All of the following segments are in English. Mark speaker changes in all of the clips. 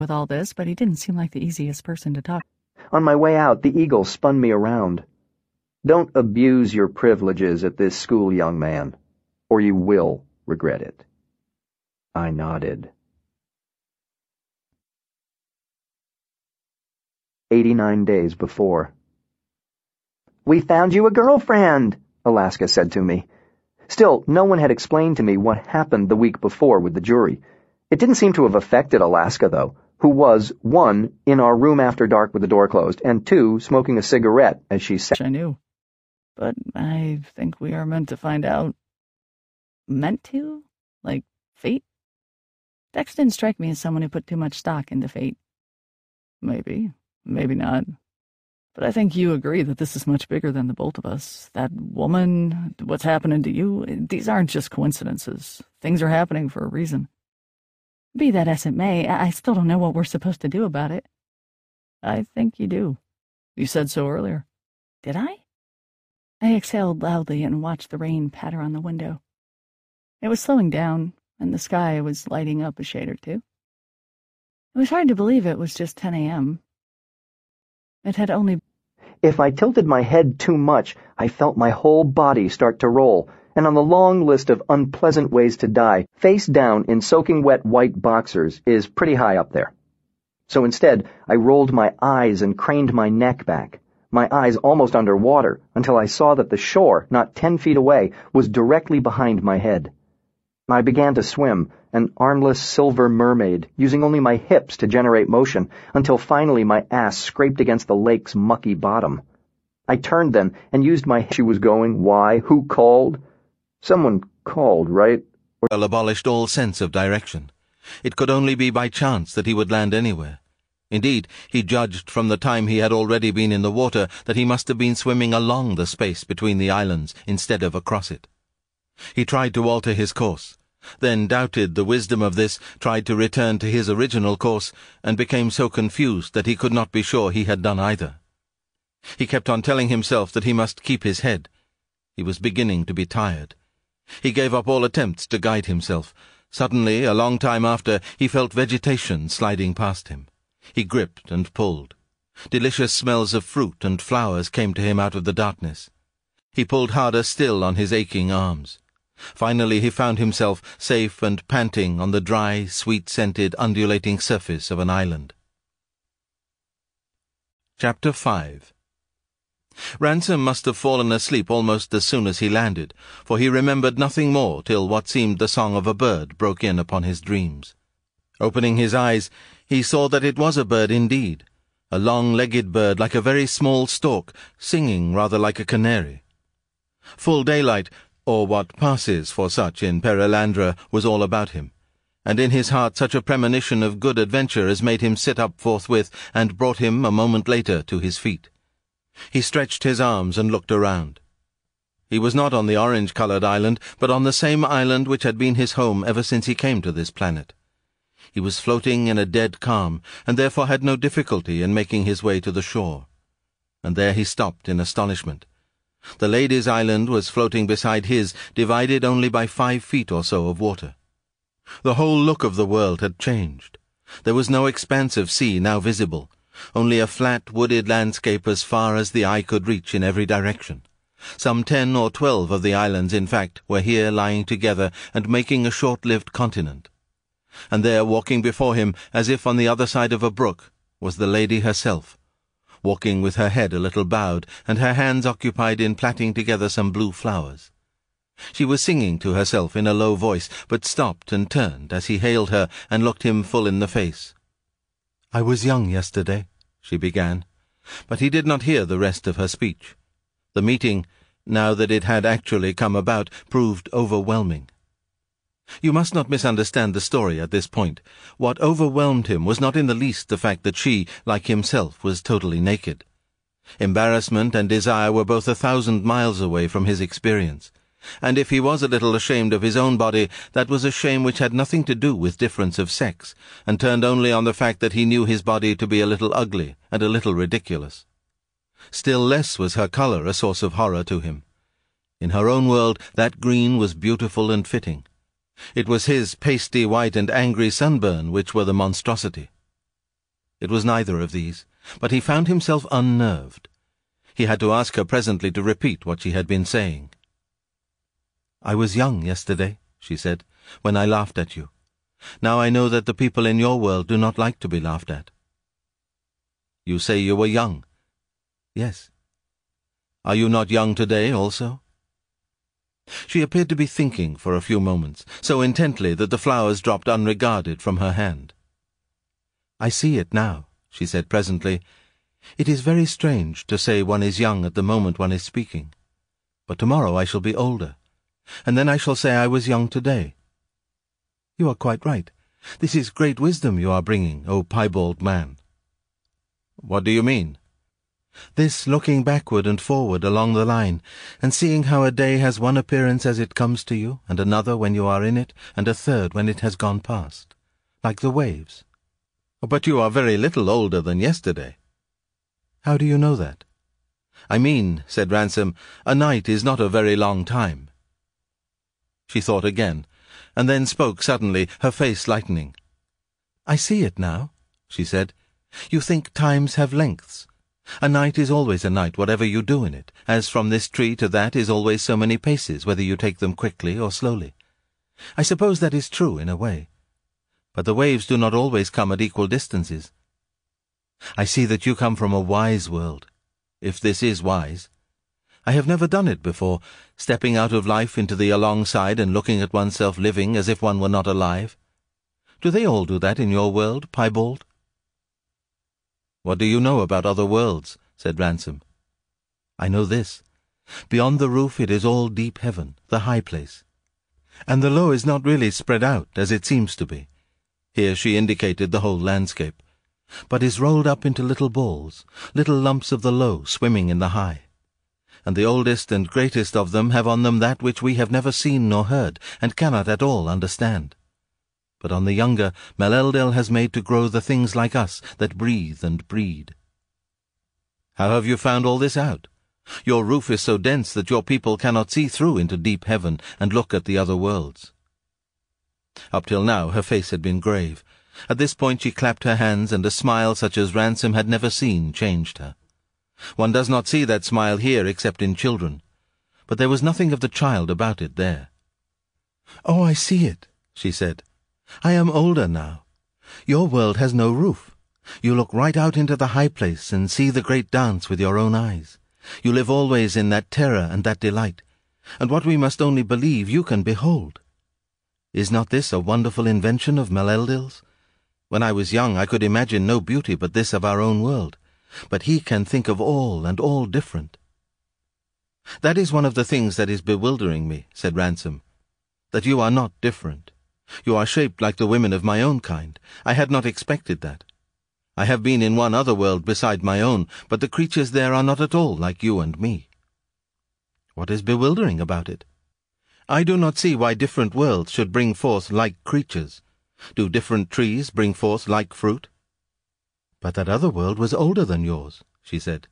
Speaker 1: with all this, but he didn't seem like the easiest person to talk.
Speaker 2: On my way out, the eagle spun me around. Don't abuse your privileges at this school, young man, or you will regret it. I nodded. 89 days before. "We found you a girlfriend," Alaska said to me. Still, no one had explained to me what happened the week before with the jury. It didn't seem to have affected Alaska, though, who was, 1, in our room after dark with the door closed, and 2, smoking a cigarette as she sat.
Speaker 1: I knew. But I think we are meant to find out. Meant to? Like fate? Dex didn't strike me as someone who put too much stock into fate. Maybe. Maybe not. But I think you agree that this is much bigger than the both of us. That woman, what's happening to you, these aren't just coincidences. Things are happening for a reason. Be that as it may, I still don't know what we're supposed to do about it. I think you do. You said so earlier. Did I? I exhaled loudly and watched the rain patter on the window. It was slowing down, and the sky was lighting up a shade or two. It was hard to believe it was just 10 a.m. It had only...
Speaker 2: If I tilted my head too much, I felt my whole body start to roll, and on the long list of unpleasant ways to die, face down in soaking wet white boxers is pretty high up there. So instead, I rolled my eyes and craned my neck back, my eyes almost underwater, until I saw that the shore, not 10 feet away, was directly behind my head. I began to swim, an armless silver mermaid, using only my hips to generate motion, until finally my ass scraped against the lake's mucky bottom. I turned then and used my... She was going, why, who called? Someone called, right?
Speaker 3: Abolished all sense of direction. It could only be by chance that he would land anywhere. Indeed, he judged from the time he had already been in the water that he must have been swimming along the space between the islands instead of across it. He tried to alter his course, then doubted the wisdom of this, tried to return to his original course, and became so confused that he could not be sure he had done either. He kept on telling himself that he must keep his head. He was beginning to be tired. He gave up all attempts to guide himself. Suddenly, a long time after, he felt vegetation sliding past him. He gripped and pulled. Delicious smells of fruit and flowers came to him out of the darkness. He pulled harder still on his aching arms. Finally he found himself safe and panting on the dry, sweet-scented, undulating surface of an island. Chapter 5. Ransom must have fallen asleep almost as soon as he landed, for he remembered nothing more till what seemed the song of a bird broke in upon his dreams. Opening his eyes, he saw that it was a bird indeed, a long-legged bird like a very small stork, singing rather like a canary. Full daylight, or what passes for such in Perelandra, was all about him, and in his heart such a premonition of good adventure as made him sit up forthwith and brought him a moment later to his feet. He stretched his arms and looked around. He was not on the orange-coloured island, but on the same island which had been his home ever since he came to this planet. He was floating in a dead calm, and therefore had no difficulty in making his way to the shore. And there he stopped in astonishment. The lady's island was floating beside his, divided only by 5 feet or so of water. The whole look of the world had changed. There was no expanse of sea now visible, only a flat, wooded landscape as far as the eye could reach in every direction. Some 10 or 12 of the islands, in fact, were here lying together and making a short-lived continent. And there, walking before him, as if on the other side of a brook, was the lady herself, walking with her head a little bowed, and her hands occupied in plaiting together some blue flowers. She was singing to herself in a low voice, but stopped and turned as he hailed her and looked him full in the face. "I was young yesterday," she began, but he did not hear the rest of her speech. The meeting, now that it had actually come about, proved overwhelming. You must not misunderstand the story at this point. What overwhelmed him was not in the least the fact that she, like himself, was totally naked. Embarrassment and desire were both 1,000 miles away from his experience, and if he was a little ashamed of his own body, that was a shame which had nothing to do with difference of sex, and turned only on the fact that he knew his body to be a little ugly and a little ridiculous. Still less was her colour a source of horror to him. In her own world, that green was beautiful and fitting. It was his pasty white and angry sunburn which were the monstrosity. It was neither of these, but he found himself unnerved. He had to ask her presently to repeat what she had been saying. "I was young yesterday," she said, "when I laughed at you. Now I know that the people in your world do not like to be laughed at." "You say you were young?" "Yes." "Are you not young today also?" She appeared to be thinking for a few moments, so intently that the flowers dropped unregarded from her hand. "I see it now," she said presently. "It is very strange to say one is young at the moment one is speaking. But tomorrow I shall be older, and then I shall say I was young today. You are quite right. This is great wisdom you are bringing, O piebald man." "What do you mean?" "This looking backward and forward along the line, and seeing how a day has one appearance as it comes to you, and another when you are in it, and a third when it has gone past, like the waves." "But you are very little older than yesterday." "How do you know that?" "I mean," said Ransom, "a night is not a very long time." She thought again, and then spoke suddenly, her face lightening. "I see it now," she said. "You think times have lengths. A night is always a night, whatever you do in it, as from this tree to that is always so many paces, whether you take them quickly or slowly. I suppose that is true in a way. But the waves do not always come at equal distances. I see that you come from a wise world, if this is wise. I have never done it before, stepping out of life into the alongside and looking at oneself living as if one were not alive. Do they all do that in your world, piebald?" "What do you know about other worlds?" said Ransom. "I know this. Beyond the roof it is all deep heaven, the high place. And the low is not really spread out, as it seems to be." Here she indicated the whole landscape, "but is rolled up into little balls, little lumps of the low swimming in the high. And the oldest and greatest of them have on them that which we have never seen nor heard, and cannot at all understand. But on the younger, Meleldil has made to grow the things like us that breathe and breed." "How have you found all this out? Your roof is so dense that your people cannot see through into deep heaven and look at the other worlds." Up till now her face had been grave. At this point she clapped her hands, and a smile such as Ransom had never seen changed her. One does not see that smile here except in children, but there was nothing of the child about it there. "Oh, I see it," she said. "I am older now. Your world has no roof. You look right out into the high place and see the great dance with your own eyes. You live always in that terror and that delight, and what we must only believe you can behold. Is not this a wonderful invention of Meleldil's? When I was young I could imagine no beauty but this of our own world, but he can think of all and all different." "That is one of the things that is bewildering me," said Ransom, "that you are not different. You are shaped like the women of my own kind. I had not expected that. I have been in one other world beside my own, but the creatures there are not at all like you and me." "What is bewildering about it?" "I do not see why different worlds should bring forth like creatures. Do different trees bring forth like fruit?" "But that other world was older than yours," she said.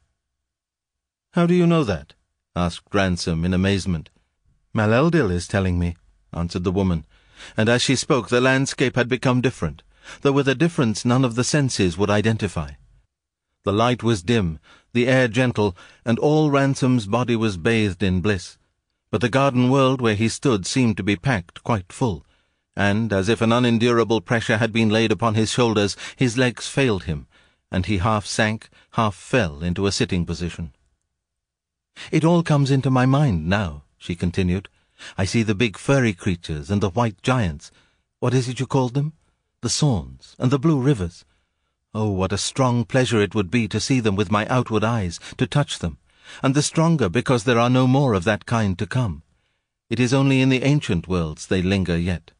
Speaker 3: "How do you know that?" asked Ransom in amazement. "Meleldil is telling me," answered the woman, and as she spoke the landscape had become different, though with a difference none of the senses would identify. The light was dim, the air gentle, and all Ransom's body was bathed in bliss, but the garden world where he stood seemed to be packed quite full, and, as if an unendurable pressure had been laid upon his shoulders, his legs failed him, and he half sank, half fell into a sitting position. "It all comes into my mind now," she continued. "I see the big furry creatures and the white giants. What is it you called them? The Sorns and the blue rivers. Oh, what a strong pleasure it would be to see them with my outward eyes, to touch them, and the stronger because there are no more of that kind to come. It is only in the ancient worlds they linger yet."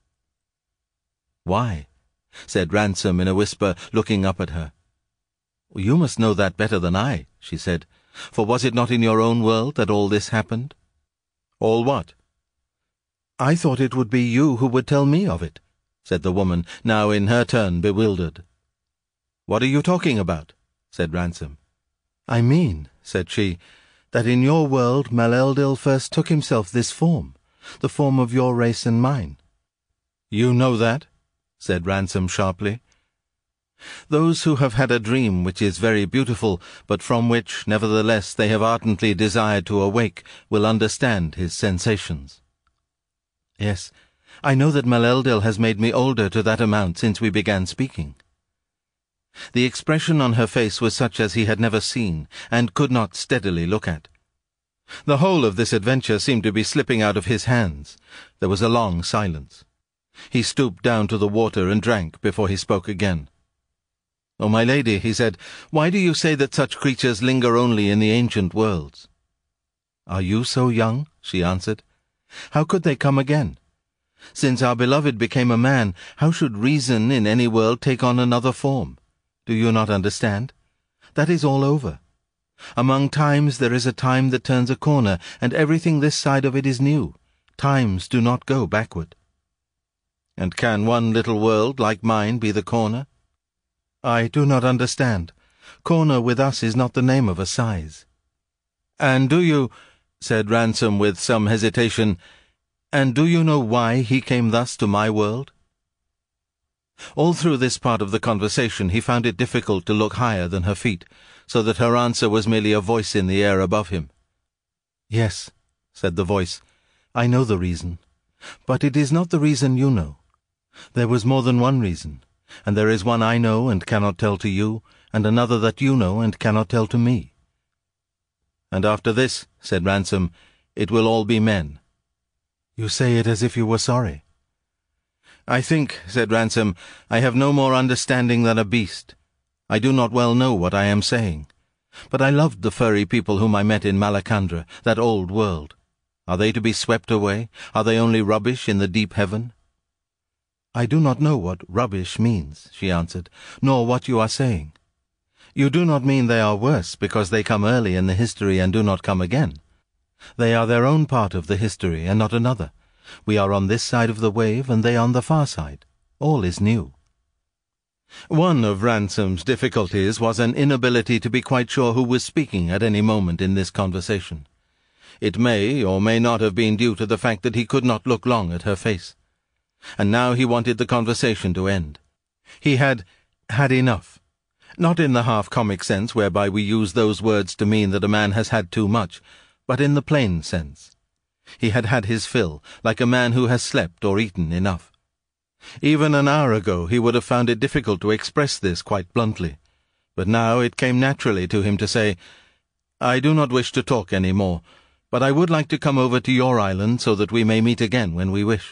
Speaker 3: "Why?" said Ransom in a whisper, looking up at her. "You must know that better than I," she said, "for was it not in your own world that all this happened?" "All what?" "I thought it would be you who would tell me of it," said the woman, now in her turn bewildered. "What are you talking about?" said Ransom. "I mean," said she, "that in your world Meleldil first took himself this form, the form of your race and mine." "You know that?" said Ransom sharply. Those who have had a dream which is very beautiful, but from which, nevertheless, they have ardently desired to awake, will understand his sensations. Yes, I know that Meleldil has made me older to that amount since we began speaking. The expression on her face was such as he had never seen, and could not steadily look at. The whole of this adventure seemed to be slipping out of his hands. There was a long silence. He stooped down to the water and drank before he spoke again. "Oh, my lady," he said, "why do you say that such creatures linger only in the ancient worlds?" "Are you so young?" she answered. "How could they come again? Since our beloved became a man, how should reason in any world take on another form? Do you not understand? That is all over. Among times there is a time that turns a corner, and everything this side of it is new. Times do not go backward." "And can one little world like mine be the corner?" "I do not understand. Corner with us is not the name of a size." "And do you," said Ransom with some hesitation, "and do you know why he came thus to my world?" All through this part of the conversation he found it difficult to look higher than her feet, so that her answer was merely a voice in the air above him. "Yes," said the voice, "I know the reason. But it is not the reason you know. There was more than one reason, and there is one I know and cannot tell to you, and another that you know and cannot tell to me." "And after this," said Ransom, "it will all be men." "You say it as if you were sorry." "I think," said Ransom, "I have no more understanding than a beast. I do not well know what I am saying. But I loved the furry people whom I met in Malacandra, that old world. Are they to be swept away? Are they only rubbish in the deep heaven?" "I do not know what rubbish means," she answered, "nor what you are saying. You do not mean they are worse because they come early in the history and do not come again. They are their own part of the history and not another. We are on this side of the wave and they on the far side. All is new." One of Ransom's difficulties was an inability to be quite sure who was speaking at any moment in this conversation. It may or may not have been due to the fact that he could not look long at her face. And now he wanted the conversation to end. He had had enough. Not in the half-comic sense whereby we use those words to mean that a man has had too much, but in the plain sense. He had had his fill, like a man who has slept or eaten enough. Even an hour ago he would have found it difficult to express this quite bluntly, but now it came naturally to him to say, "I do not wish to talk any more, but I would like to come over to your island so that we may meet again when we wish."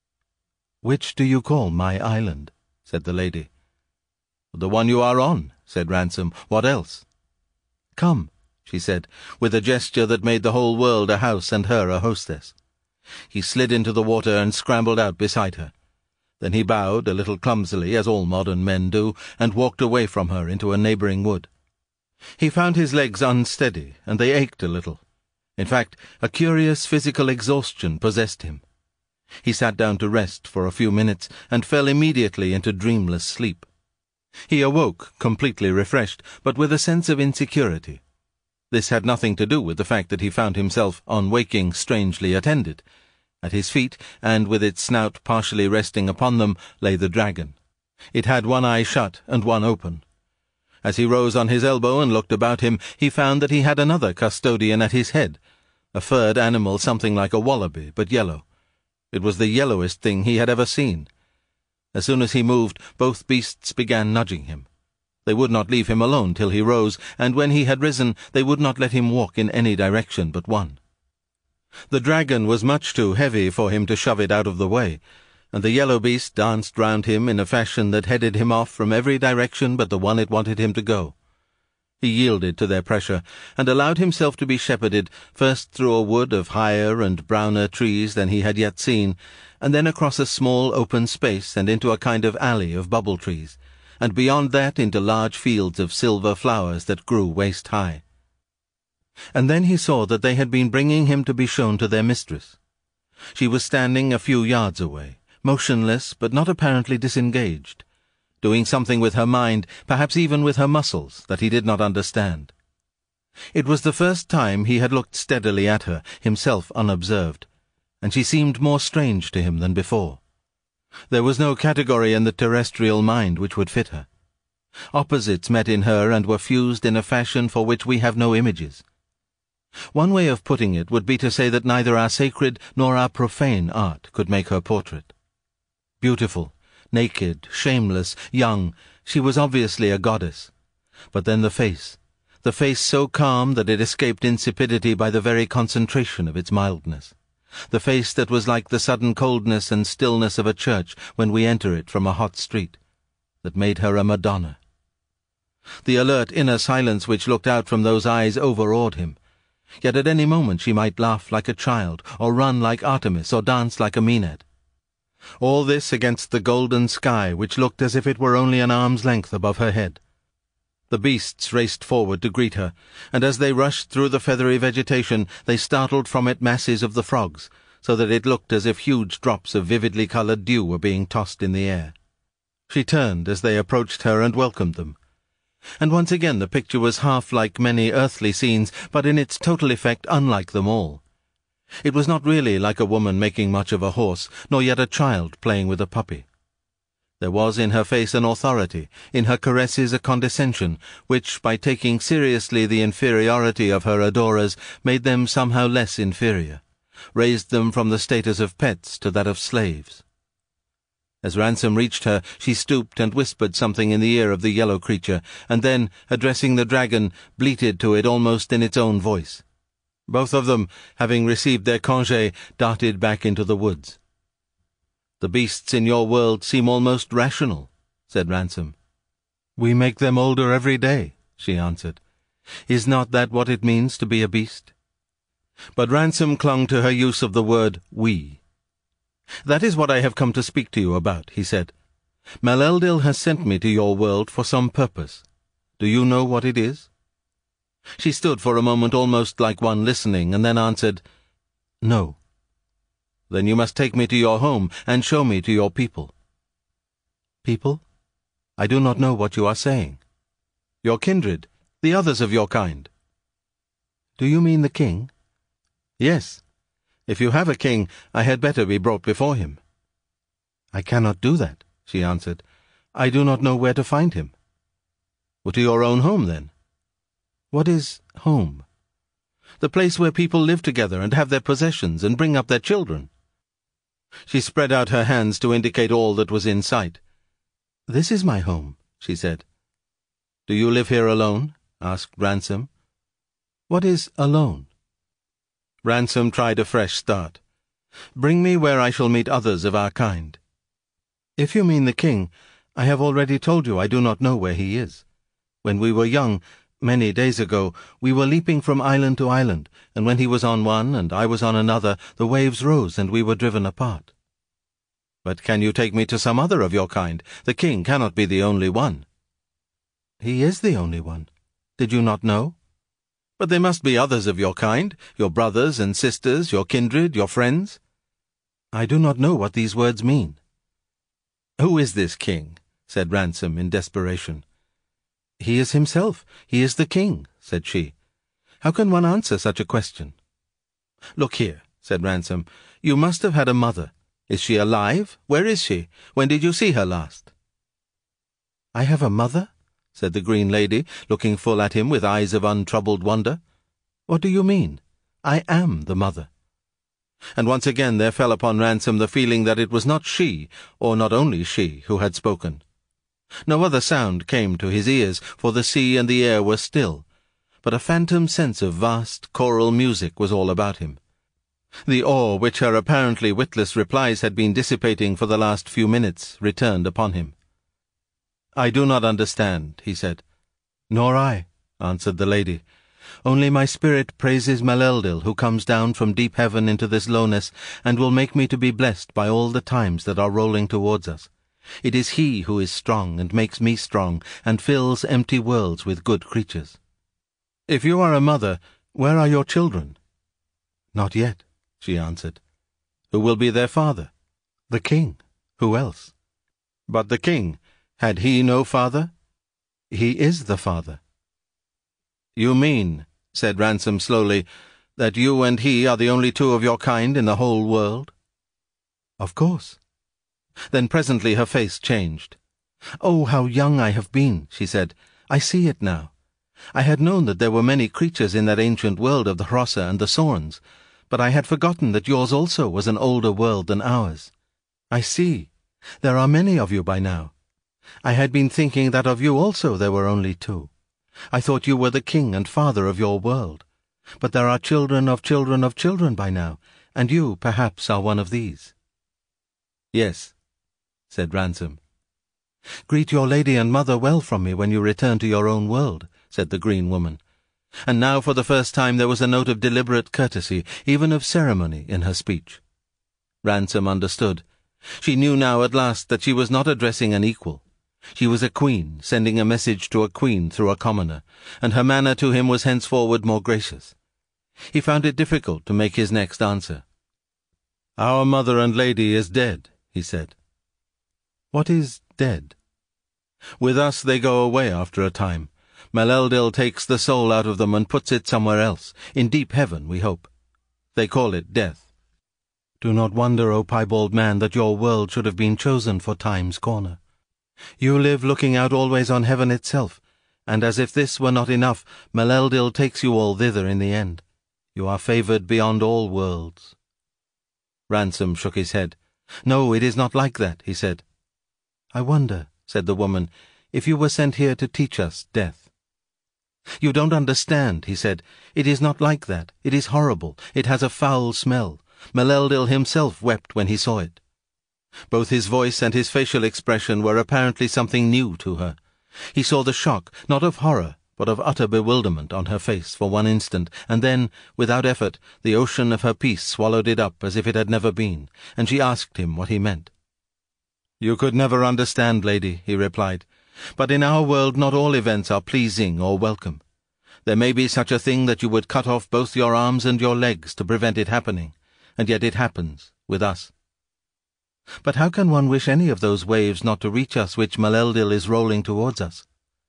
Speaker 3: "Which do you call my island?" said the lady. "The one you are on," said Ransom. "What else?" "Come," she said, with a gesture that made the whole world a house and her a hostess. He slid into the water and scrambled out beside her. Then he bowed, a little clumsily, as all modern men do, and walked away from her into a neighbouring wood. He found his legs unsteady, and they ached a little. In fact, a curious physical exhaustion possessed him. He sat down to rest for a few minutes, and fell immediately into dreamless sleep. He awoke, completely refreshed, but with a sense of insecurity. This had nothing to do with the fact that he found himself, on waking, strangely attended. At his feet, and with its snout partially resting upon them, lay the dragon. It had one eye shut and one open. As he rose on his elbow and looked about him, he found that he had another custodian at his head, a furred animal something like a wallaby, but yellow. It was the yellowest thing he had ever seen. As soon as he moved, both beasts began nudging him. They would not leave him alone till he rose, and when he had risen, they would not let him walk in any direction but one. The dragon was much too heavy for him to shove it out of the way, and the yellow beast danced round him in a fashion that headed him off from every direction but the one it wanted him to go. He yielded to their pressure, and allowed himself to be shepherded first through a wood of higher and browner trees than he had yet seen, and then across a small open space and into a kind of alley of bubble trees, and beyond that into large fields of silver flowers that grew waist-high. And then he saw that they had been bringing him to be shown to their mistress. She was standing a few yards away, motionless but not apparently disengaged, doing something with her mind, perhaps even with her muscles, that he did not understand. It was the first time he had looked steadily at her, himself unobserved, and she seemed more strange to him than before. There was no category in the terrestrial mind which would fit her. Opposites met in her and were fused in a fashion for which we have no images. One way of putting it would be to say that neither our sacred nor our profane art could make her portrait. Beautiful, naked, shameless, young, she was obviously a goddess. But then the face so calm that it escaped insipidity by the very concentration of its mildness. The face that was like the sudden coldness and stillness of a church when we enter it from a hot street, that made her a Madonna. The alert inner silence which looked out from those eyes overawed him. Yet at any moment she might laugh like a child, or run like Artemis, or dance like a Maenad. All this against the golden sky, which looked as if it were only an arm's length above her head. The beasts raced forward to greet her, and as they rushed through the feathery vegetation, they startled from it masses of the frogs, so that it looked as if huge drops of vividly coloured dew were being tossed in the air. She turned as they approached her and welcomed them. And once again the picture was half like many earthly scenes, but in its total effect unlike them all. It was not really like a woman making much of a horse, nor yet a child playing with a puppy. There was in her face an authority, in her caresses a condescension, which, by taking seriously the inferiority of her adorers, made them somehow less inferior, raised them from the status of pets to that of slaves. As Ransom reached her, she stooped and whispered something in the ear of the yellow creature, and then, addressing the dragon, bleated to it almost in its own voice. Both of them, having received their congé, darted back into the woods. "The beasts in your world seem almost rational," said Ransom. "We make them older every day," she answered. "Is not that what it means to be a beast?" But Ransom clung to her use of the word we. "That is what I have come to speak to you about," he said. "Maleldil has sent me to your world for some purpose. Do you know what it is?" She stood for a moment almost like one listening, and then answered, "No." "Then you must take me to your home and show me to your people." "People? I do not know what you are saying." "Your kindred, the others of your kind." "Do you mean the king?" "Yes. If you have a king, I had better be brought before him." "I cannot do that," she answered. "I do not know where to find him." "Well, to your own home, then." "What is home?" "The place where people live together and have their possessions and bring up their children." She spread out her hands to indicate all that was in sight. "This is my home," she said. "Do you live here alone?" asked Ransom. "What is alone?" Ransom tried a fresh start. "Bring me where I shall meet others of our kind." "If you mean the king, I have already told you I do not know where he is. When we were young, many days ago, we were leaping from island to island, and when he was on one and I was on another, the waves rose and we were driven apart." "But can you take me to some other of your kind? The king cannot be the only one." "He is the only one. Did you not know?" "But there must be others of your kind, your brothers and sisters, your kindred, your friends." "I do not know what these words mean." "Who is this king?" said Ransom in desperation. "He is himself. He is the king," said she. "How can one answer such a question?" "Look here," said Ransom. "You must have had a mother. Is she alive? Where is she? When did you see her last?" "I have a mother?" said the green lady, looking full at him with eyes of untroubled wonder. "What do you mean? I am the mother." And once again there fell upon Ransom the feeling that it was not she, or not only she, who had spoken. No other sound came to his ears, for the sea and the air were still, but a phantom sense of vast choral music was all about him. The awe which her apparently witless replies had been dissipating for the last few minutes returned upon him. "I do not understand," he said. "Nor I," answered the lady. "Only my spirit praises Maleldil, who comes down from deep heaven into this lowness, and will make me to be blessed by all the times that are rolling towards us. It is he who is strong, and makes me strong, and fills empty worlds with good creatures." "If you are a mother, where are your children?" "Not yet," she answered. "Who will be their father?" "The king. Who else?" "But the king, had he no father?" "He is the father." "You mean," said Ransom slowly, "that you and he are the only two of your kind in the whole world?" "Of course." Then presently her face changed. "Oh, how young I have been," she said. "I see it now. I had known that there were many creatures in that ancient world of the Hrossa and the Sorns, but I had forgotten that yours also was an older world than ours. I see. There are many of you by now. I had been thinking that of you also there were only two. I thought you were the king and father of your world. But there are children of children of children by now, and you, perhaps, are one of these." "Yes," said Ransom. "Greet your lady and mother well from me when you return to your own world," said the green woman. And now for the first time there was a note of deliberate courtesy, even of ceremony, in her speech. Ransom understood. She knew now at last that she was not addressing an equal. She was a queen, sending a message to a queen through a commoner, and her manner to him was henceforward more gracious. He found it difficult to make his next answer. "Our mother and lady is dead," he said. "What is dead?" "With us they go away after a time. Maleldil takes the soul out of them and puts it somewhere else, in deep heaven, we hope. They call it death. Do not wonder, O piebald man, that your world should have been chosen for Time's corner. You live looking out always on heaven itself, and as if this were not enough, Maleldil takes you all thither in the end. You are favoured beyond all worlds." Ransom shook his head. "No, it is not like that," he said. "I wonder," said the woman, "if you were sent here to teach us death." "You don't understand," he said. "It is not like that. It is horrible. It has a foul smell. Maleldil himself wept when he saw it." Both his voice and his facial expression were apparently something new to her. He saw the shock, not of horror, but of utter bewilderment on her face for one instant, and then, without effort, the ocean of her peace swallowed it up as if it had never been, and she asked him what he meant. "You could never understand, lady," he replied. "But in our world not all events are pleasing or welcome. There may be such a thing that you would cut off both your arms and your legs to prevent it happening, and yet it happens, with us. But how can one wish any of those waves not to reach us which Maleldil is rolling towards us?"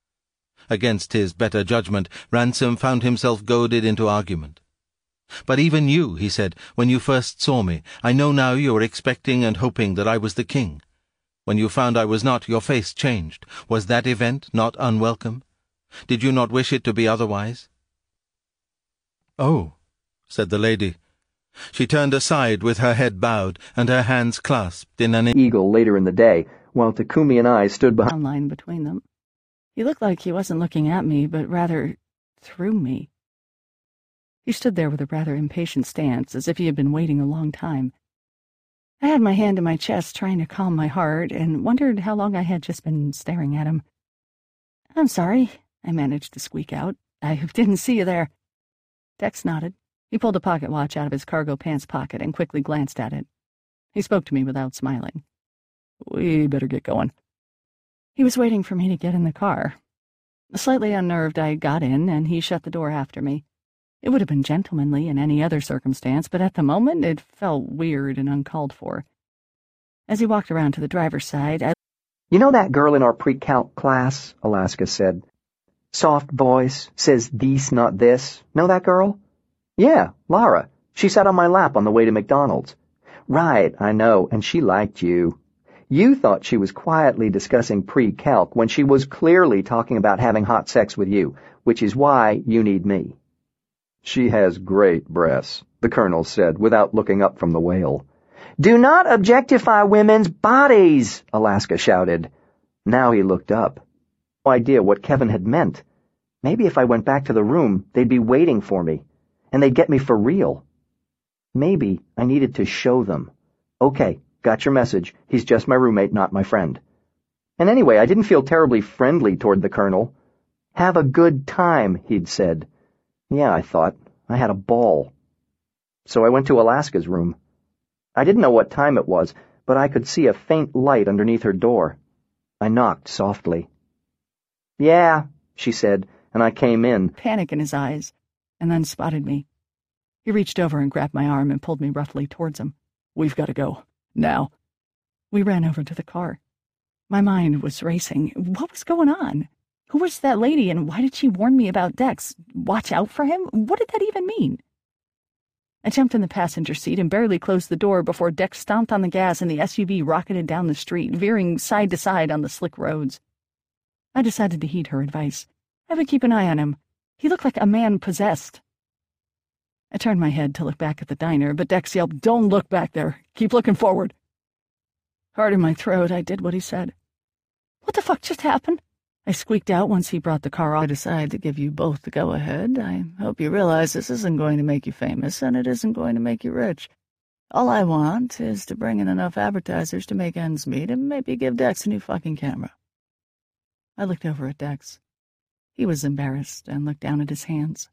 Speaker 3: Against his better judgment, Ransom found himself goaded into argument. "But even you," he said, "when you first saw me, I know now you were expecting and hoping that I was the king. When you found I was not, your face changed. Was that event not unwelcome? Did you not wish it to be otherwise?" "Oh," said the lady. She turned aside with her head bowed and her hands clasped in an
Speaker 2: eagle later in the day, while Takumi and I stood behind
Speaker 1: line between them. He looked like he wasn't looking at me, but rather through me. He stood there with a rather impatient stance, as if he had been waiting a long time. I had my hand in my chest, trying to calm my heart, and wondered how long I had just been staring at him. "I'm sorry," I managed to squeak out. "I didn't see you there." Dex nodded. He pulled a pocket watch out of his cargo pants pocket and quickly glanced at it. He spoke to me without smiling. "We better get going." He was waiting for me to get in the car. Slightly unnerved, I got in, and he shut the door after me. It would have been gentlemanly in any other circumstance, but at the moment it felt weird and uncalled for. As he walked around to the driver's side,
Speaker 2: "You know that girl in our pre-calc class?" Alaska said. "Soft voice, says this, not this. Know that girl?" "Yeah, Lara. She sat on my lap on the way to McDonald's." "Right, I know, and she liked you. You thought she was quietly discussing pre-calc when she was clearly talking about having hot sex with you, which is why you need me." "She has great breasts," the colonel said, without looking up from the whale. "Do not objectify women's bodies," Alaska shouted. Now he looked up. No idea what Kevin had meant. Maybe if I went back to the room, they'd be waiting for me, and they'd get me for real. Maybe I needed to show them. "Okay, got your message. He's just my roommate, not my friend." And anyway, I didn't feel terribly friendly toward the colonel. "Have a good time," he'd said. Yeah, I thought. I had a ball. So I went to Alaska's room. I didn't know what time it was, but I could see a faint light underneath her door. I knocked softly. "Yeah," she said, and I came in.
Speaker 1: Panic in his eyes, and then spotted me. He reached over and grabbed my arm and pulled me roughly towards him. "We've got to go. Now." We ran over to the car. My mind was racing. What was going on? Who was that lady, and why did she warn me about Dex? Watch out for him? What did that even mean? I jumped in the passenger seat and barely closed the door before Dex stomped on the gas and the SUV rocketed down the street, veering side to side on the slick roads. I decided to heed her advice. I would keep an eye on him. He looked like a man possessed. I turned my head to look back at the diner, but Dex yelled, "Don't look back there. Keep looking forward." Hard in my throat, I did what he said. "What the fuck just happened?" I squeaked out once he brought the car off. "I decided to give you both the go-ahead. I hope you realize this isn't going to make you famous, and it isn't going to make you rich. All I want is to bring in enough advertisers to make ends meet and maybe give Dex a new fucking camera." I looked over at Dex. He was embarrassed and looked down at his hands.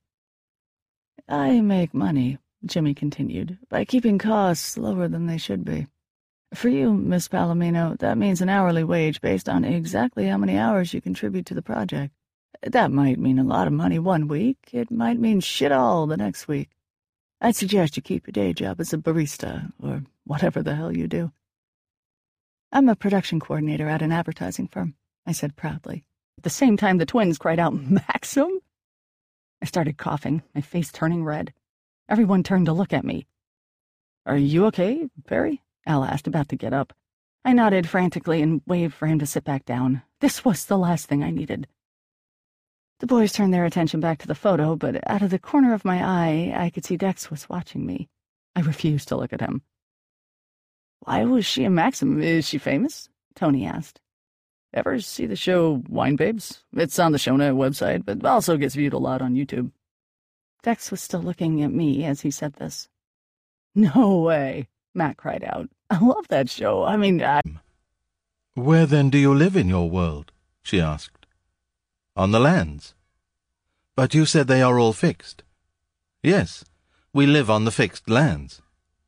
Speaker 1: "I make money," Jimmy continued, "by keeping costs lower than they should be. For you, Miss Palomino, that means an hourly wage based on exactly how many hours you contribute to the project. That might mean a lot of money one week. It might mean shit all the next week. I'd suggest you keep your day job as a barista, or whatever the hell you do." "I'm a production coordinator at an advertising firm," I said proudly. At the same time, the twins cried out, "Maxim?" I started coughing, my face turning red. Everyone turned to look at me. "Are you okay, Perry?" Al asked, about to get up. I nodded frantically and waved for him to sit back down. This was the last thing I needed. The boys turned their attention back to the photo, but out of the corner of my eye, I could see Dex was watching me. I refused to look at him. "Why was she a Maxim? Is she famous?" Tony asked. "Ever see the show Wine Babes? It's on the ShowNet website, but also gets viewed a lot on YouTube." Dex was still looking at me as he said this. "No way," Matt cried out. "I love that show. I mean,
Speaker 3: "Where then do you live in your world?" she asked. "On the lands." "But you said they are all fixed." "Yes, we live on the fixed lands."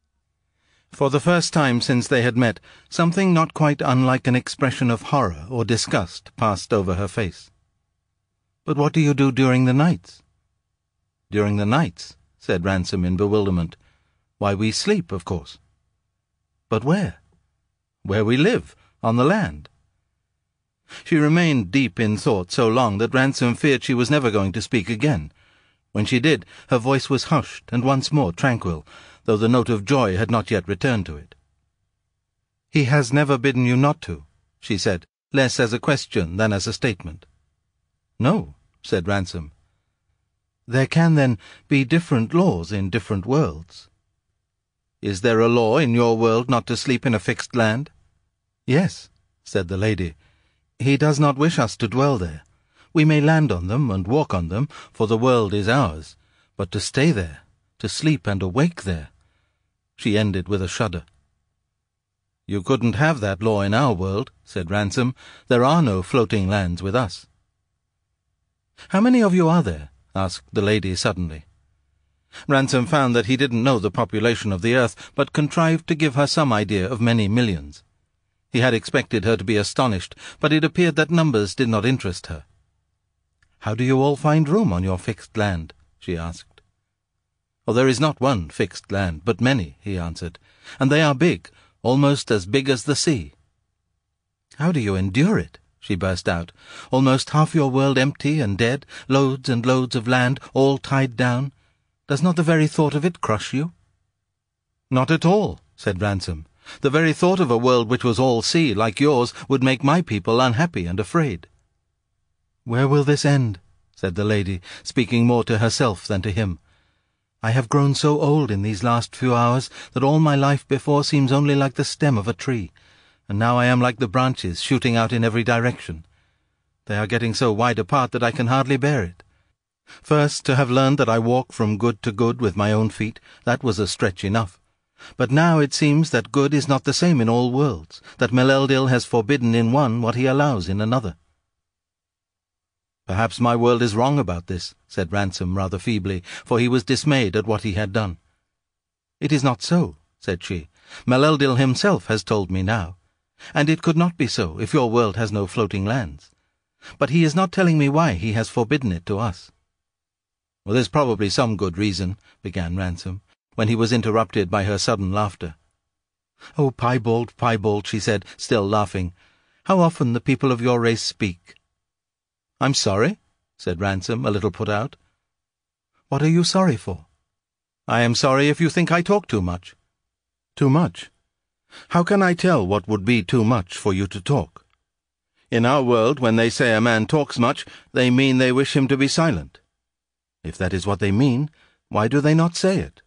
Speaker 3: For the first time since they had met, something not quite unlike an expression of horror or disgust passed over her face. "But what do you do during the nights?" "During the nights," said Ransom in bewilderment. "Why, we sleep, of course." "But where?" "Where we live, on the land." She remained deep in thought so long that Ransom feared she was never going to speak again. When she did, her voice was hushed and once more tranquil, though the note of joy had not yet returned to it. "He has never bidden you not to," she said, less as a question than as a statement. "No," said Ransom. "There can, then, be different laws in different worlds." "Is there a law in your world not to sleep in a fixed land?" "Yes," said the lady. "He does not wish us to dwell there. We may land on them and walk on them, for the world is ours, but to stay there, to sleep and awake there—" She ended with a shudder. "You couldn't have that law in our world," said Ransom. "There are no floating lands with us." "How many of you are there?" asked the lady suddenly. Ransom found that he didn't know the population of the earth, but contrived to give her some idea of many millions. He had expected her to be astonished, but it appeared that numbers did not interest her. "How do you all find room on your fixed land?" she asked. "Oh, there is not one fixed land, but many," he answered, "and they are big, almost as big as the sea." "How do you endure it?" she burst out. "Almost half your world empty and dead, loads and loads of land, all tied down. Does not the very thought of it crush you?" "Not at all," said Ransom. "The very thought of a world which was all sea, like yours, would make my people unhappy and afraid." "Where will this end?" said the lady, speaking more to herself than to him. "I have grown so old in these last few hours that all my life before seems only like the stem of a tree, and now I am like the branches shooting out in every direction. They are getting so wide apart that I can hardly bear it. First, to have learned that I walk from good to good with my own feet, that was a stretch enough. But now it seems that good is not the same in all worlds, that Meleldil has forbidden in one what he allows in another." "Perhaps my world is wrong about this," said Ransom rather feebly, for he was dismayed at what he had done. "It is not so," said she. "Meleldil himself has told me now. And it could not be so if your world has no floating lands. But he is not telling me why he has forbidden it to us." "Well, there's probably some good reason," began Ransom, when he was interrupted by her sudden laughter. "Oh, piebald, piebald," she said, still laughing. "How often the people of your race speak." "I'm sorry," said Ransom, a little put out. "What are you sorry for?" I am sorry if you think I talk too much. Too much? How can I tell what would be too much for you to talk? In our world, when they say a man talks much, they mean they wish him to be silent. If that is what they mean, why do they not say it?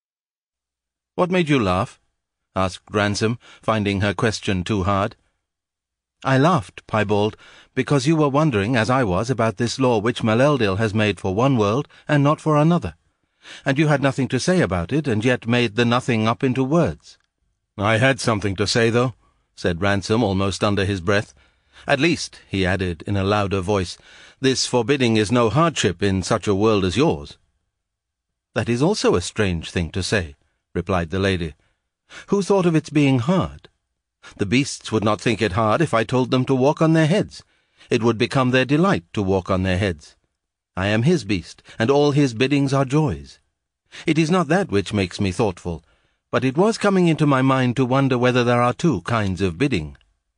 Speaker 3: What made you laugh? Asked Ransom, finding her question too hard. I laughed, Piebald, because you were wondering, as I was, about this law which Maleldil has made for one world and not for another, and you had nothing to say about it, and yet made the nothing up into words. I had something to say, though, said Ransom almost under his breath. At least, he added in a louder voice, this forbidding is no hardship in such a world as yours. That is also a strange thing to say, replied the lady. Who thought of its being hard? The beasts would not think it hard if I told them to walk on their heads. It would become their delight to walk on their heads. I am his beast, and all his biddings are joys. It is not that which makes me thoughtful, but it was coming into my mind to wonder whether there are two kinds of bidding.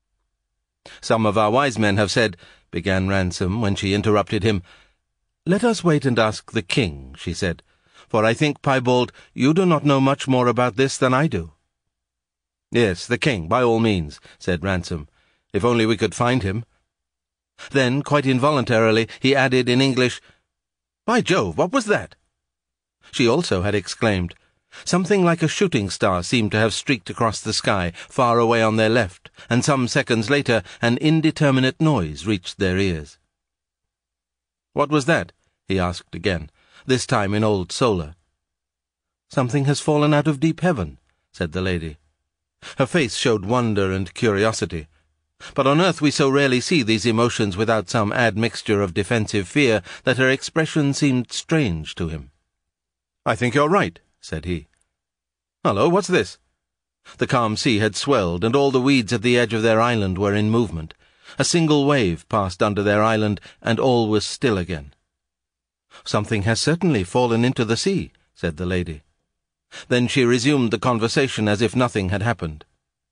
Speaker 3: Some of our wise men have said, began Ransom, when she interrupted him. Let us wait and ask the king, she said, for I think, Piebald, you do not know much more about this than I do. Yes, the king, by all means, said Ransom, if only we could find him. Then, quite involuntarily, he added in English, By Jove, what was that? She also had exclaimed, Something like a shooting star seemed to have streaked across the sky, far away on their left, and some seconds later an indeterminate noise reached their ears. What was that? He asked again, this time in Old Solar. Something has fallen out of deep heaven, said the lady. Her face showed wonder and curiosity. But on earth we so rarely see these emotions without some admixture of defensive fear that her expression seemed strange to him. I think you're right, said he. Hullo, what's this? The calm sea had swelled, and all the weeds at the edge of their island were in movement. A single wave passed under their island, and all was still again. Something has certainly fallen into the sea, said the lady. Then she resumed the conversation as if nothing had happened.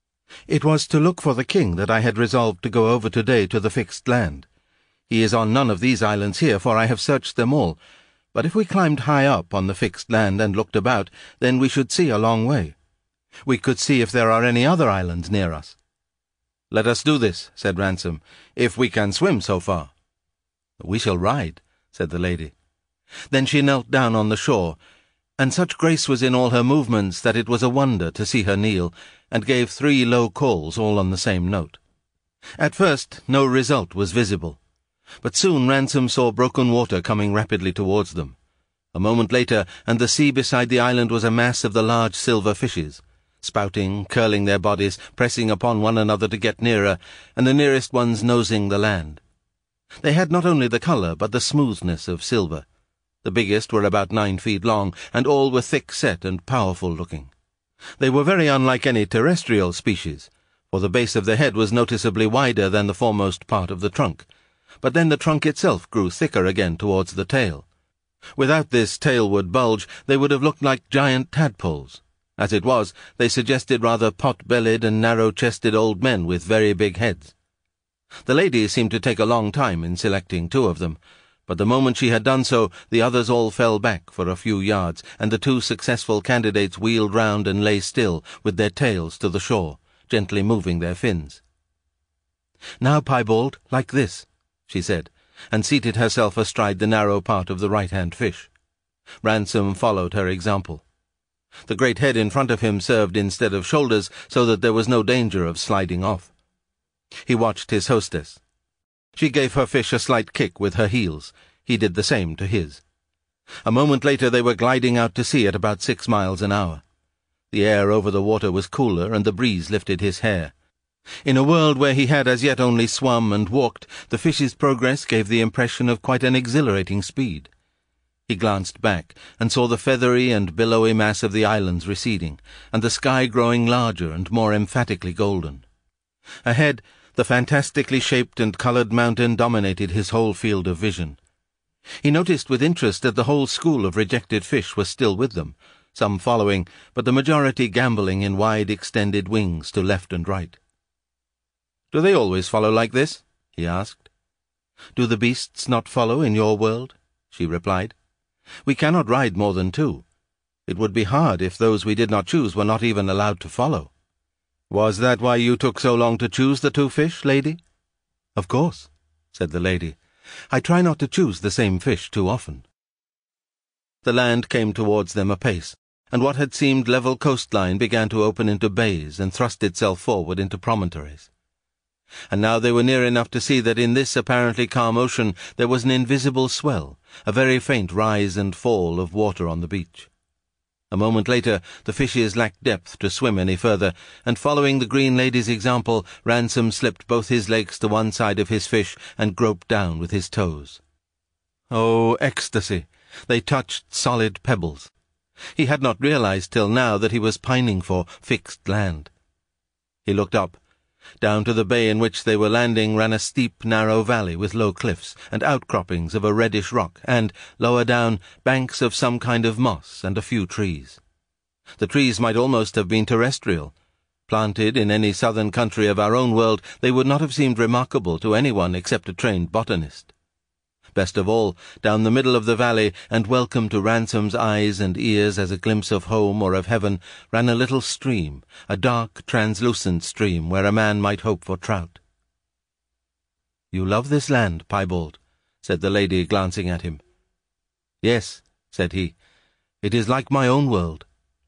Speaker 3: It was to look for the king that I had resolved to go over today to the fixed land. He is on none of these islands here, for I have searched them all. But if we climbed high up on the fixed land and looked about, then we should see a long way. We could see if there are any other islands near us. Let us do this, said Ransom, if we can swim so far. We shall ride, said the lady. Then she knelt down on the shore, and such grace was in all her movements that it was a wonder to see her kneel, and gave 3 low calls all on the same note. At first no result was visible, but soon Ransom saw broken water coming rapidly towards them. A moment later, and the sea beside the island was a mass of the large silver fishes, spouting, curling their bodies, pressing upon one another to get nearer, and the nearest ones nosing the land. They had not only the colour, but the smoothness of silver. The biggest were about 9 feet long, and all were thick-set and powerful-looking. They were very unlike any terrestrial species, for the base of the head was noticeably wider than the foremost part of the trunk, but then the trunk itself grew thicker again towards the tail. Without this tailward bulge, they would have looked like giant tadpoles. As it was, they suggested rather pot-bellied and narrow-chested old men with very big heads. The lady seemed to take a long time in selecting 2 of them, but the moment she had done so, the others all fell back for a few yards, and the 2 successful candidates wheeled round and lay still, with their tails to the shore, gently moving their fins. Now, Piebald, like this, she said, and seated herself astride the narrow part of the right-hand fish. Ransom followed her example. The great head in front of him served instead of shoulders, so that there was no danger of sliding off. He watched his hostess. She gave her fish a slight kick with her heels. He did the same to his. A moment later they were gliding out to sea at about 6 miles an hour. The air over the water was cooler, and the breeze lifted his hair. In a world where he had as yet only swum and walked, the fish's progress gave the impression of quite an exhilarating speed. He glanced back, and saw the feathery and billowy mass of the islands receding, and the sky growing larger and more emphatically golden. Ahead, the fantastically shaped and coloured mountain dominated his whole field of vision. He noticed with interest that the whole school of rejected fish was still with them, some following, but the majority gambolling in wide extended wings to left and right. "Do they always follow like this?" he asked. "Do the beasts not follow in your world?" she replied. "We cannot ride more than 2. It would be hard if those we did not choose were not even allowed to follow." "Was that why you took so long to choose the 2 fish, lady?" "Of course," said the lady. "I try not to choose the same fish too often." The land came towards them apace, and what had seemed level coastline began to open into bays and thrust itself forward into promontories. And now they were near enough to see that in this apparently calm ocean there was an invisible swell, a very faint rise and fall of water on the beach. A moment later the fishes lacked depth to swim any further, and following the green lady's example, Ransom slipped both his legs to one side of his fish and groped down with his toes. Oh, ecstasy! They touched solid pebbles. He had not realized till now that he was pining for fixed land. He looked up. Down to the bay in which they were landing ran a steep, narrow valley with low cliffs and outcroppings of a reddish rock, and, lower down, banks of some kind of moss and a few trees. The trees might almost have been terrestrial. Planted in any southern country of our own world, they would not have seemed remarkable to anyone except a trained botanist. Best of all, down the middle of the valley, and welcome to Ransom's eyes and ears as a glimpse of home or of heaven, ran a little stream, a dark, translucent stream where a man might hope for trout. "You love this land, Piebald," said the lady, glancing at him. "Yes," said he. "It is like my own world."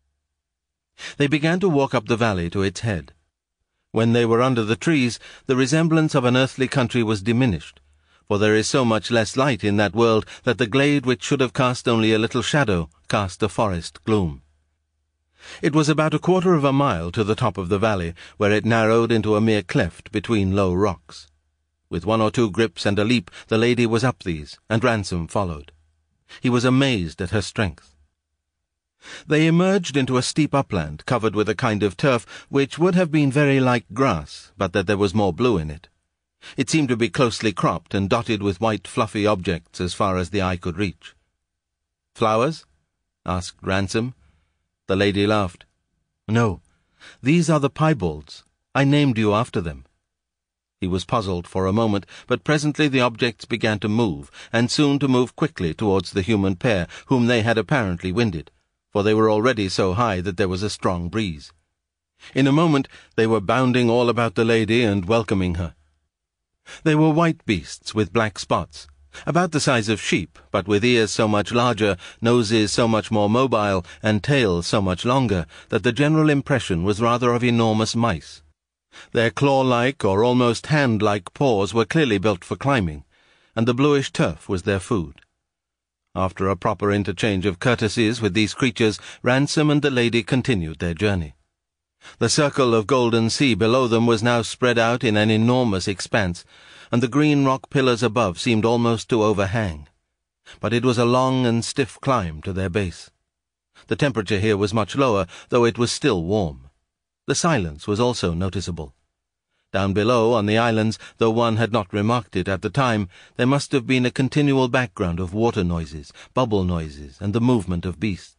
Speaker 3: They began to walk up the valley to its head. When they were under the trees, the resemblance of an earthly country was diminished, for there is so much less light in that world that the glade which should have cast only a little shadow cast a forest gloom. It was about 1/4 of a mile to the top of the valley, where it narrowed into a mere cleft between low rocks. With 1 or 2 grips and a leap the lady was up these, and Ransom followed. He was amazed at her strength. They emerged into a steep upland covered with a kind of turf which would have been very like grass, but that there was more blue in it. It seemed to be closely cropped and dotted with white fluffy objects as far as the eye could reach. "Flowers?" asked Ransom. The lady laughed. "No, these are the piebalds. I named you after them." He was puzzled for a moment, but presently the objects began to move, and soon to move quickly towards the human pair, whom they had apparently winded, for they were already so high that there was a strong breeze. In a moment they were bounding all about the lady and welcoming her. They were white beasts with black spots, about the size of sheep, but with ears so much larger, noses so much more mobile, and tails so much longer, that the general impression was rather of enormous mice. Their claw-like or almost hand-like paws were clearly built for climbing, and the bluish turf was their food. After a proper interchange of courtesies with these creatures, Ransom and the lady continued their journey. The circle of golden sea below them was now spread out in an enormous expanse, and the green rock pillars above seemed almost to overhang. But it was a long and stiff climb to their base. The temperature here was much lower, though it was still warm. The silence was also noticeable. Down below, on the islands, though one had not remarked it at the time, there must have been a continual background of water noises, bubble noises, and the movement of beasts.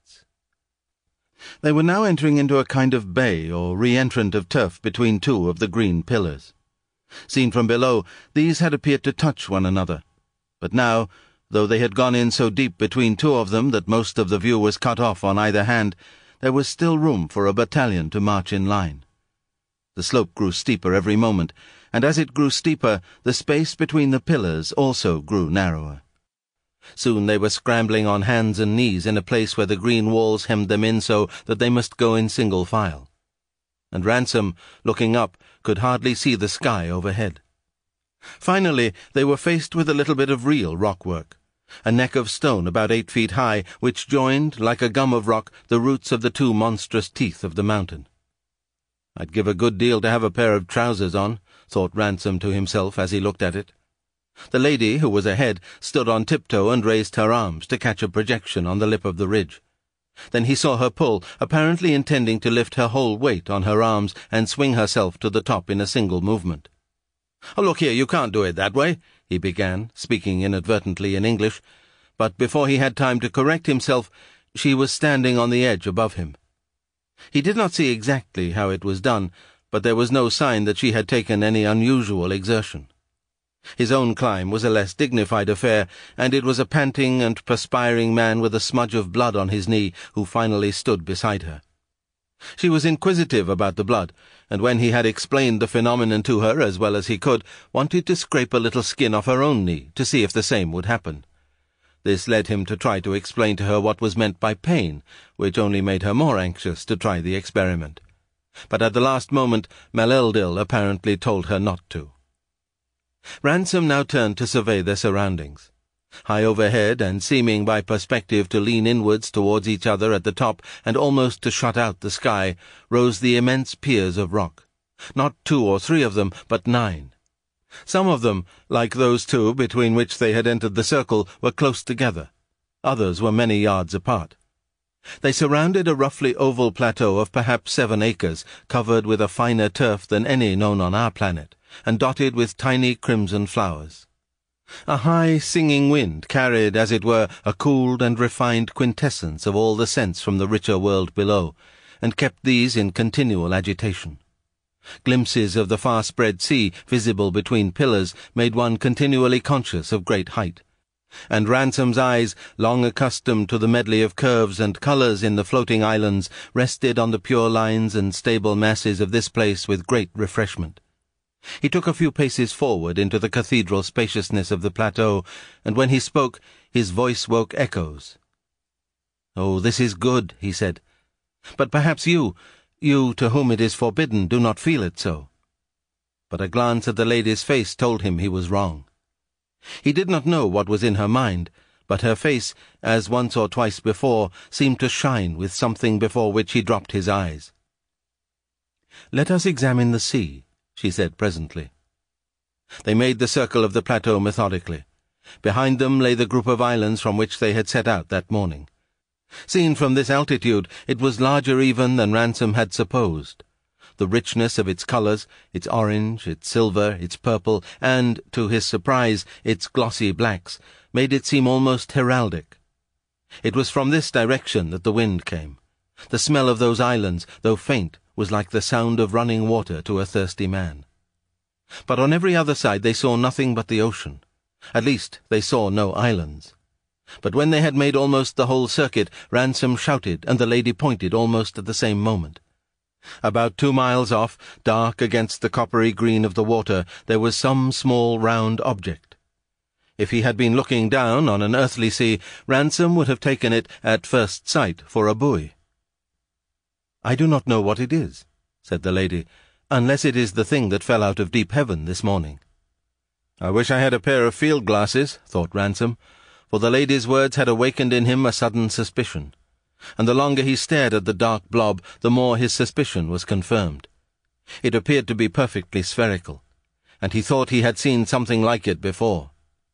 Speaker 3: They were now entering into a kind of bay or re-entrant of turf between 2 of the green pillars. Seen from below, these had appeared to touch one another, but now, though they had gone in so deep between 2 of them that most of the view was cut off on either hand, there was still room for a battalion to march in line. The slope grew steeper every moment, and as it grew steeper, the space between the pillars also grew narrower. Soon they were scrambling on hands and knees in a place where the green walls hemmed them in so that they must go in single file. And Ransom, looking up, could hardly see the sky overhead. Finally they were faced with a little bit of real rockwork, a neck of stone about 8 feet high, which joined, like a gum of rock, the roots of the 2 monstrous teeth of the mountain. "I'd give a good deal to have a pair of trousers on," thought Ransom to himself as he looked at it. The lady, who was ahead, stood on tiptoe and raised her arms to catch a projection on the lip of the ridge. Then he saw her pull, apparently intending to lift her whole weight on her arms and swing herself to the top in a single movement. "Oh, look here, you can't do it that way," he began, speaking inadvertently in English, but before he had time to correct himself, she was standing on the edge above him. He did not see exactly how it was done, but there was no sign that she had taken any unusual exertion. His own climb was a less dignified affair, and it was a panting and perspiring man with a smudge of blood on his knee who finally stood beside her. She was inquisitive about the blood, and when he had explained the phenomenon to her as well as he could, wanted to scrape a little skin off her own knee to see if the same would happen. This led him to try to explain to her what was meant by pain, which only made her more anxious to try the experiment. But at the last moment Maleldil apparently told her not to. Ransom now turned to survey their surroundings. High overhead, and seeming by perspective to lean inwards towards each other at the top and almost to shut out the sky, rose the immense piers of rock. Not 2 or 3 of them, but 9. Some of them, like those 2 between which they had entered the circle, were close together. Others were many yards apart. They surrounded a roughly oval plateau of perhaps 7 acres, covered with a finer turf than any known on our planet, and dotted with tiny crimson flowers. A high, singing wind carried, as it were, a cooled and refined quintessence of all the scents from the richer world below, and kept these in continual agitation. Glimpses of the far-spread sea, visible between pillars, made one continually conscious of great height, and Ransom's eyes, long accustomed to the medley of curves and colours in the floating islands, rested on the pure lines and stable masses of this place with great refreshment. He took a few paces forward into the cathedral spaciousness of the plateau, and when he spoke, his voice woke echoes. "Oh, this is good," he said. "But perhaps you to whom it is forbidden, do not feel it so." But a glance at the lady's face told him he was wrong. He did not know what was in her mind, but her face, as once or twice before, seemed to shine with something before which he dropped his eyes. "Let us examine the sea," she said presently. They made the circle of the plateau methodically. Behind them lay the group of islands from which they had set out that morning. Seen from this altitude, it was larger even than Ransom had supposed. The richness of its colours, its orange, its silver, its purple, and, to his surprise, its glossy blacks, made it seem almost heraldic. It was from this direction that the wind came. The smell of those islands, though faint, was like the sound of running water to a thirsty man. But on every other side they saw nothing but the ocean. At least they saw no islands. But when they had made almost the whole circuit, Ransom shouted, and the lady pointed almost at the same moment. About 2 miles off, dark against the coppery green of the water, there was some small round object. If he had been looking down on an earthly sea, Ransom would have taken it at first sight for a buoy. "I do not know what it is," said the lady, "unless it is the thing that fell out of deep heaven this morning." "I wish I had a pair of field glasses," thought Ransom, for the lady's words had awakened in him a sudden suspicion, and the longer he stared at the dark blob, the more his suspicion was confirmed. It appeared to be perfectly spherical, and he thought he had seen something like it before.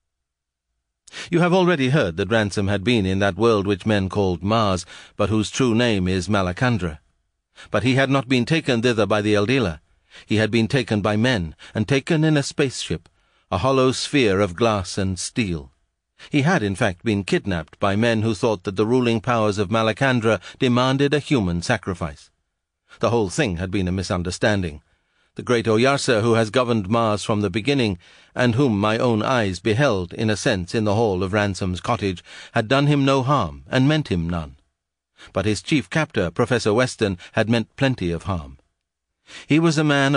Speaker 3: You have already heard that Ransom had been in that world which men called Mars, but whose true name is Malacandra. But he had not been taken thither by the Eldila. He had been taken by men, and taken in a spaceship, a hollow sphere of glass and steel. He had, in fact, been kidnapped by men who thought that the ruling powers of Malacandra demanded a human sacrifice. The whole thing had been a misunderstanding. The great Oyarsa, who has governed Mars from the beginning, and whom my own eyes beheld, in a sense, in the hall of Ransom's cottage, had done him no harm, and meant him none. But his chief captor, Professor Weston, had meant plenty of harm. He was a man